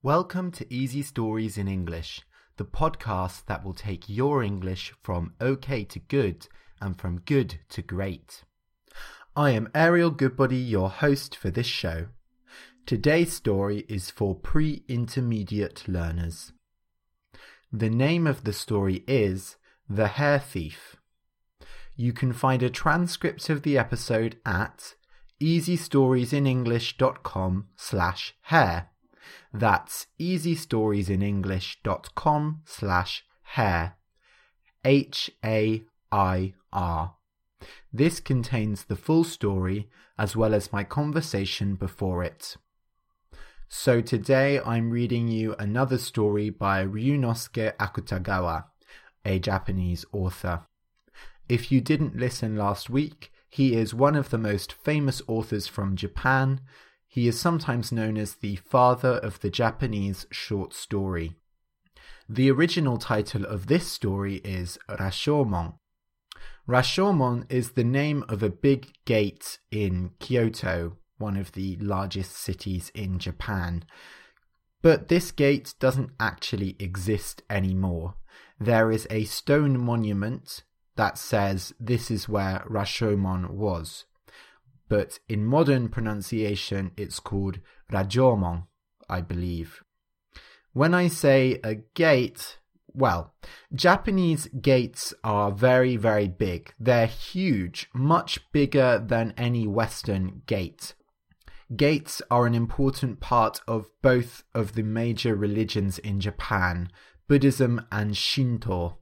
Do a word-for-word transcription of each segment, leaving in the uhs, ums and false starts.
Welcome to Easy Stories in English, the podcast that will take your English from okay to good and from good to great. I am Ariel Goodbody, your host for this show. Today's story is for pre-intermediate learners. The name of the story is The Hare Thief. You can find a transcript of the episode at easystoriesinenglish.com slash hare. That's easystoriesinenglish.com slash hare. H A I R. This contains the full story as well as my conversation before it. So today I'm reading you another story by Ryunosuke Akutagawa, a Japanese author. If you didn't listen last week, he is one of the most famous authors from Japan. He is sometimes known as the father of the Japanese short story. The original title of this story is Rashomon. Rashomon is the name of a big gate in Kyoto, one of the largest cities in Japan. But this gate doesn't actually exist anymore. There is a stone monument that says this is where Rashomon was. But in modern pronunciation, it's called Rajomon, I believe. When I say a gate, well, Japanese gates are very, very big. They're huge, much bigger than any Western gate. Gates are an important part of both of the major religions in Japan, Buddhism and Shinto.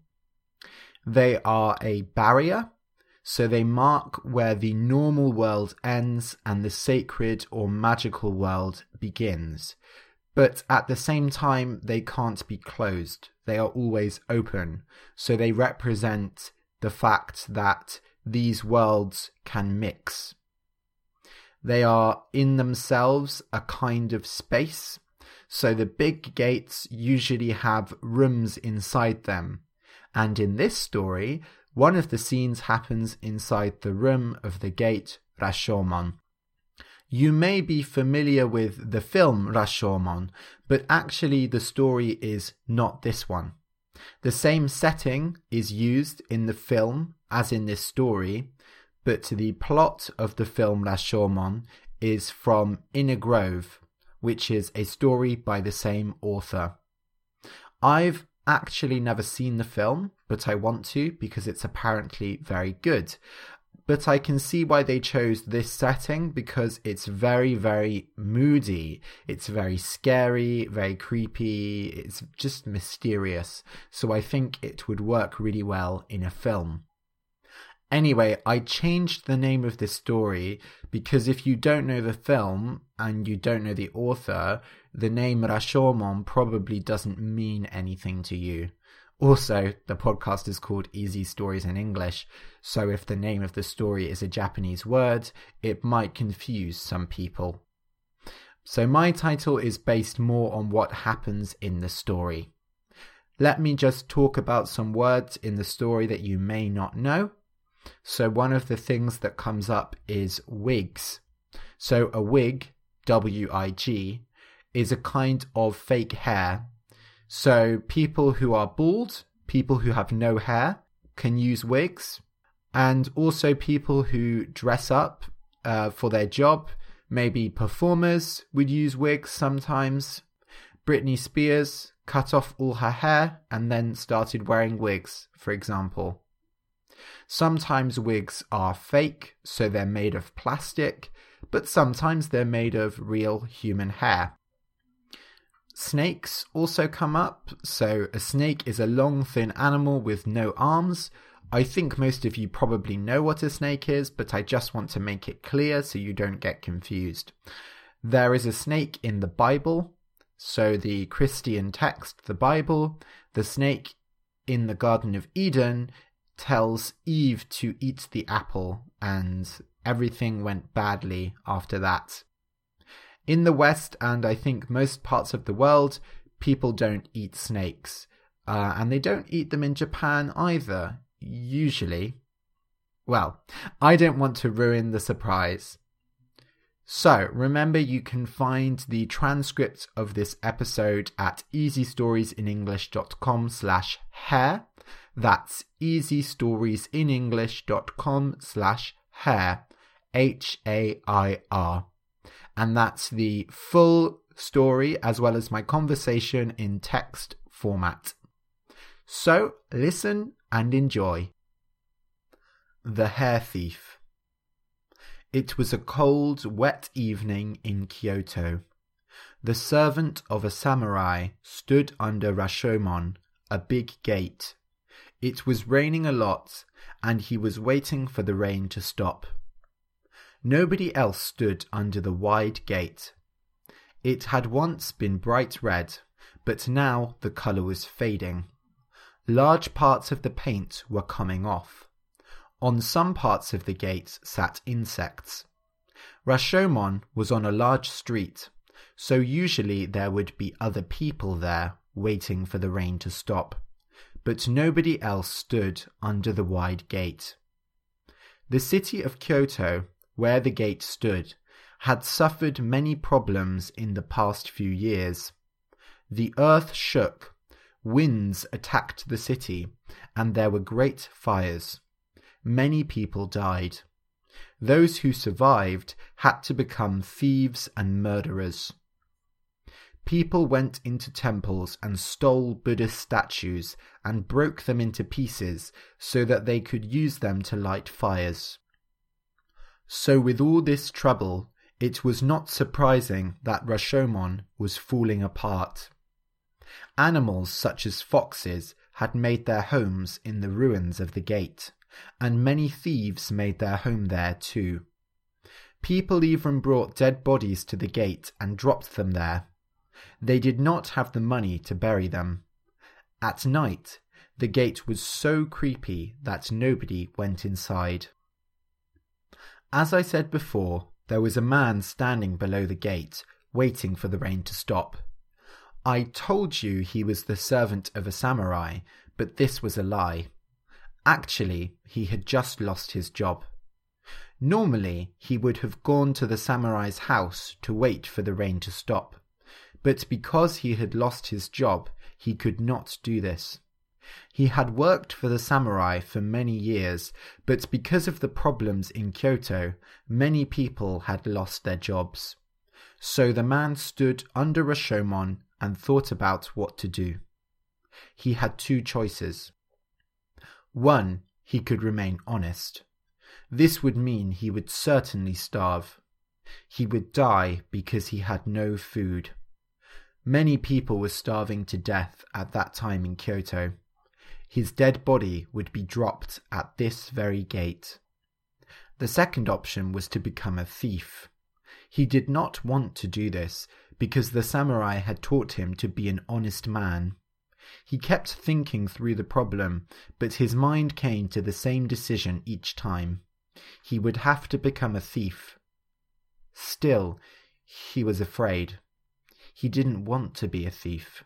They are a barrier. So they mark where the normal world ends and the sacred or magical world begins. But at the same time, they can't be closed. They are always open. So they represent the fact that these worlds can mix. They are in themselves a kind of space. So the big gates usually have rooms inside them. And in this story, one of the scenes happens inside the room of the gate Rashomon. You may be familiar with the film Rashomon, but actually the story is not this one. The same setting is used in the film as in this story, but the plot of the film Rashomon is from Inner Grove, which is a story by the same author. I've actually never seen the film, but I want to because it's apparently very good. But I can see why they chose this setting because it's very, very moody. It's very scary, very creepy. It's just mysterious. So I think it would work really well in a film. Anyway, I changed the name of this story because if you don't know the film and you don't know the author, the name Rashomon probably doesn't mean anything to you. Also, the podcast is called Easy Stories in English, so if the name of the story is a Japanese word, it might confuse some people. So my title is based more on what happens in the story. Let me just talk about some words in the story that you may not know. So one of the things that comes up is wigs. So a wig, W I G, is a kind of fake hair. So people who are bald, people who have no hair, can use wigs. And also people who dress up uh, for their job, maybe performers would use wigs sometimes. Britney Spears cut off all her hair and then started wearing wigs, for example. Sometimes wigs are fake, so they're made of plastic, but sometimes they're made of real human hair. Snakes also come up. So a snake is a long, thin animal with no arms. I think most of you probably know what a snake is, but I just want to make it clear so you don't get confused. There is a snake in the Bible. So the Christian text, the Bible, the snake in the Garden of Eden tells Eve to eat the apple, and everything went badly after that. In the West, and I think most parts of the world, people don't eat snakes. Uh, and they don't eat them in Japan either, usually. Well, I don't want to ruin the surprise. So remember, you can find the transcript of this episode at easystoriesinenglish.com slash hair. That's easystoriesinenglish.com slash hair, H A I R. And that's the full story as well as my conversation in text format. So listen and enjoy. The Hair Thief. It was a cold, wet evening in Kyoto. The servant of a samurai stood under Rashomon, a big gate. It was raining a lot, and he was waiting for the rain to stop. Nobody else stood under the wide gate. It had once been bright red, but now the colour was fading. Large parts of the paint were coming off. On some parts of the gate sat insects. Rashomon was on a large street, so usually there would be other people there waiting for the rain to stop, but nobody else stood under the wide gate. The city of Kyoto, where the gate stood, had suffered many problems in the past few years. The earth shook, winds attacked the city, and there were great fires. Many people died. Those who survived had to become thieves and murderers. People went into temples and stole Buddhist statues and broke them into pieces so that they could use them to light fires. So with all this trouble, it was not surprising that Rashomon was falling apart. Animals such as foxes had made their homes in the ruins of the gate, and many thieves made their home there too. People even brought dead bodies to the gate and dropped them there. They did not have the money to bury them. At night, the gate was so creepy that nobody went inside. As I said before, there was a man standing below the gate, waiting for the rain to stop. I told you he was the servant of a samurai, but this was a lie. Actually, he had just lost his job. Normally, he would have gone to the samurai's house to wait for the rain to stop, but because he had lost his job, he could not do this. He had worked for the samurai for many years, but because of the problems in Kyoto, many people had lost their jobs. So the man stood under Rashomon and thought about what to do. He had two choices. One, he could remain honest. This would mean he would certainly starve. He would die because he had no food. Many people were starving to death at that time in Kyoto. His dead body would be dropped at this very gate. The second option was to become a thief. He did not want to do this because the samurai had taught him to be an honest man. He kept thinking through the problem, but his mind came to the same decision each time. He would have to become a thief. Still, he was afraid. He didn't want to be a thief.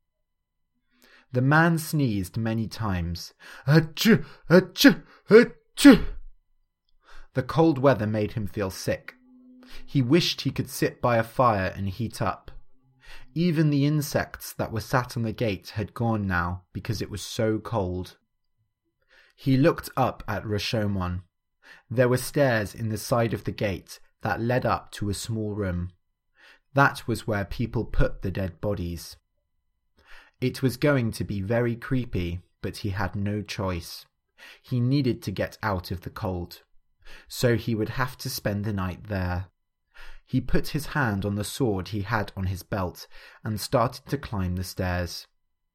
The man sneezed many times. Achoo! Achoo! Achoo! The cold weather made him feel sick. He wished he could sit by a fire and heat up. Even the insects that were sat on the gate had gone now because it was so cold. He looked up at Rashomon. There were stairs in the side of the gate that led up to a small room. That was where people put the dead bodies. It was going to be very creepy, but he had no choice. He needed to get out of the cold, so he would have to spend the night there. He put his hand on the sword he had on his belt and started to climb the stairs.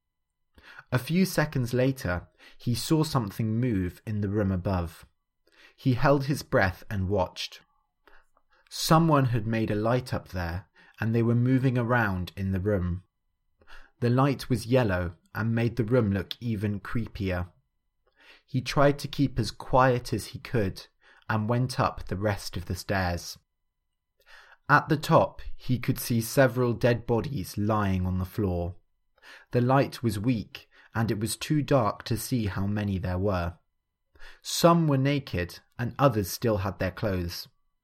A few seconds later, he saw something move in the room above. He held his breath and watched. Someone had made a light up there, and they were moving around in the room. The light was yellow and made the room look even creepier. He tried to keep as quiet as he could and went up the rest of the stairs. At the top, he could see several dead bodies lying on the floor. The light was weak, and it was too dark to see how many there were. Some were naked, and others still had their clothes.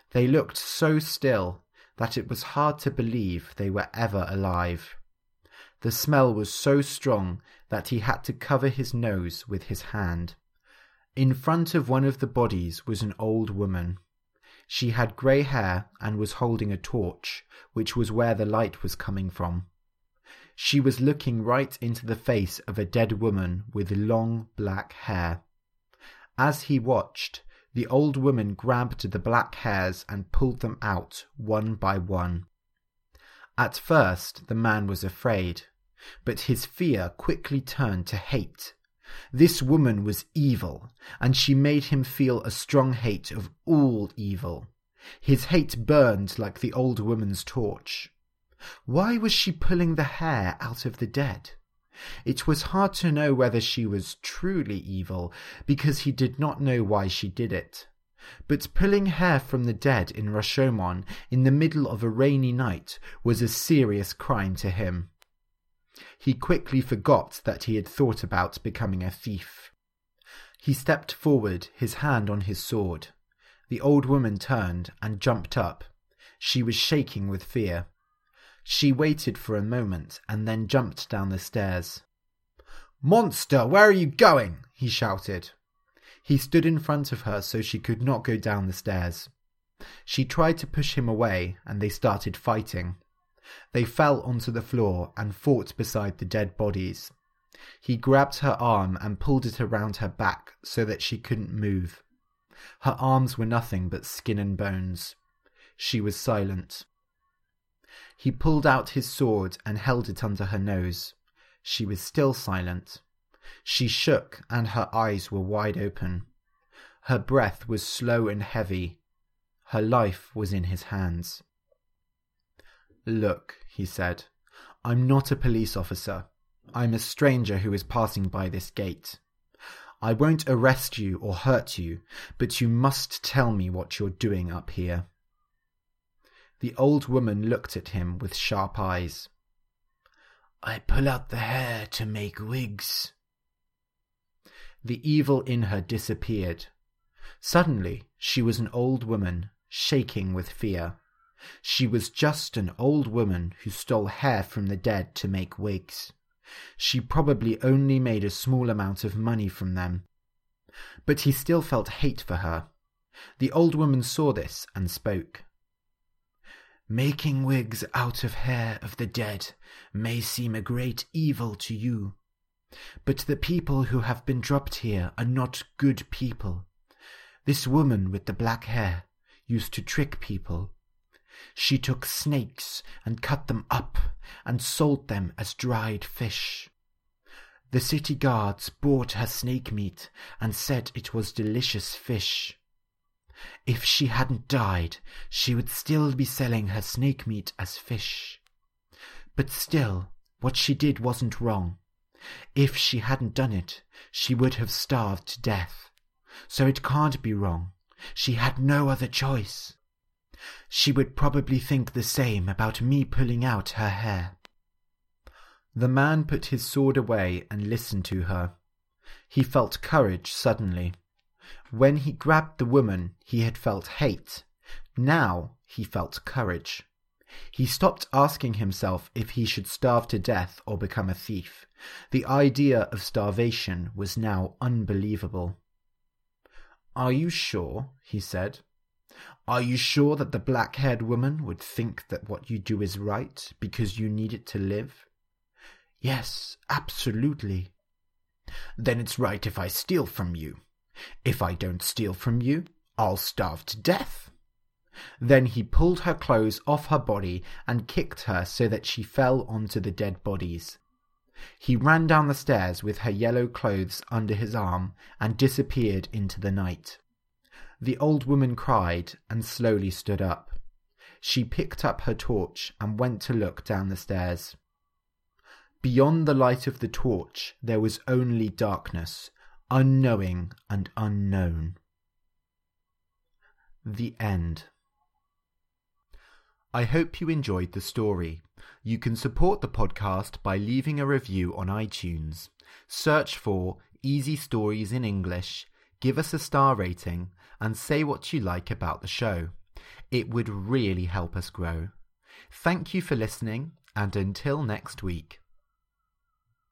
They looked so still that it was hard to believe they were ever alive. The smell was so strong that he had to cover his nose with his hand. In front of one of the bodies was an old woman. She had grey hair and was holding a torch, which was where the light was coming from. She was looking right into the face of a dead woman with long black hair. As he watched, the old woman grabbed the black hairs and pulled them out one by one. At first the man was afraid, but his fear quickly turned to hate. This woman was evil, and she made him feel a strong hate of all evil. His hate burned like the old woman's torch. Why was she pulling the hair out of the dead? It was hard to know whether she was truly evil, because he did not know why she did it. But pulling hair from the dead in Rashomon in the middle of a rainy night was a serious crime to him. He quickly forgot that he had thought about becoming a thief. He stepped forward, his hand on his sword. The old woman turned and jumped up. She was shaking with fear. She waited for a moment and then jumped down the stairs. "Monster, where are you going?" he shouted. He stood in front of her so she could not go down the stairs. She tried to push him away and they started fighting. They fell onto the floor and fought beside the dead bodies. He grabbed her arm and pulled it around her back so that she couldn't move. Her arms were nothing but skin and bones. She was silent. He pulled out his sword and held it under her nose. She was still silent. She shook and her eyes were wide open. Her breath was slow and heavy. Her life was in his hands. "Look," he said, "I'm not a police officer. I'm a stranger who is passing by this gate. I won't arrest you or hurt you, but you must tell me what you're doing up here." The old woman looked at him with sharp eyes. "I pull out the hair to make wigs." The evil in her disappeared. Suddenly, she was an old woman, shaking with fear. She was just an old woman who stole hair from the dead to make wigs. She probably only made a small amount of money from them. But he still felt hate for her. The old woman saw this and spoke. "Making wigs out of hair of the dead may seem a great evil to you, but the people who have been dropped here are not good people. This woman with the black hair used to trick people. She took snakes and cut them up and sold them as dried fish. The city guards bought her snake meat and said it was delicious fish. If she hadn't died, she would still be selling her snake meat as fish. But still, what she did wasn't wrong. If she hadn't done it, she would have starved to death. So it can't be wrong. She had no other choice. She would probably think the same about me pulling out her hair." The man put his sword away and listened to her. He felt courage suddenly. When he grabbed the woman, he had felt hate. Now he felt courage. He stopped asking himself if he should starve to death or become a thief. The idea of starvation was now unbelievable. "Are you sure?" he said. "Are you sure that the black-haired woman would think that what you do is right because you need it to live?" "Yes, absolutely." "Then it's right if I steal from you. If I don't steal from you, I'll starve to death." Then he pulled her clothes off her body and kicked her so that she fell onto the dead bodies. He ran down the stairs with her yellow clothes under his arm and disappeared into the night. The old woman cried and slowly stood up. She picked up her torch and went to look down the stairs. Beyond the light of the torch there was only darkness, unknowing and unknown. The end. I hope you enjoyed the story. You can support the podcast by leaving a review on iTunes. Search for Easy Stories in English, give us a star rating, and say what you like about the show. It would really help us grow. Thank you for listening, and until next week.